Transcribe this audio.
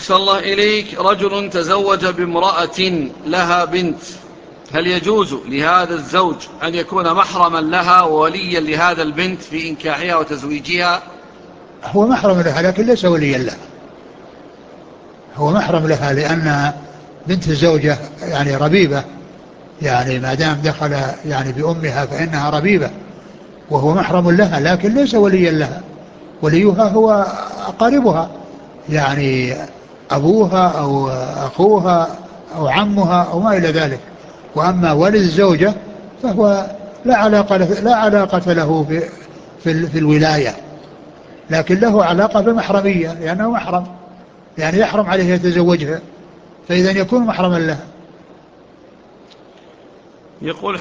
أحسن الله إليك، رجل تزوج بامرأة لها بنت، هل يجوز لهذا الزوج أن يكون محرما لها ووليا لهذا البنت في إنكاحها وتزويجها؟ هو محرم لها لكن ليس وليا لها. هو محرم لها لأن بنت الزوجة يعني ربيبة، يعني ما دام دخل يعني بأمها فإنها ربيبة، وهو محرم لها لكن ليس وليا لها. وليها هو أقاربها، يعني أبوها أو أخوها أو عمها أو ما إلى ذلك. وأما ولي الزوجة فهو لا علاقة له في الولاية، لكن له علاقة بالمحرمية لأنه محرم، يعني يحرم عليه يتزوجها، فإذا يكون محرما لها. يقول